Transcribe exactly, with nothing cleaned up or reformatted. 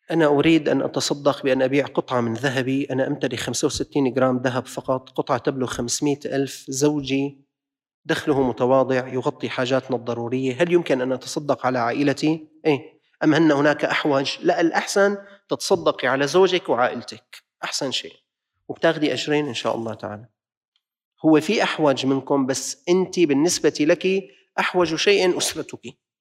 أنا أريد أن أتصدق بأن أبيع قطعة من ذهبي. أنا أمتلك خمسة وستين جرام ذهب فقط، قطعة تبلغ خمسمائة ألف. زوجي دخله متواضع يغطي حاجاتنا الضرورية. هل يمكن أن أتصدق على عائلتي؟ إيه. أم أن هناك أحوج؟ لا، الأحسن تتصدقي على زوجك وعائلتك، أحسن شيء، وبتاخدي أجرين إن شاء الله تعالى. هو في أحوج منكم، بس أنت بالنسبة لك أحوج شيء أسرتك.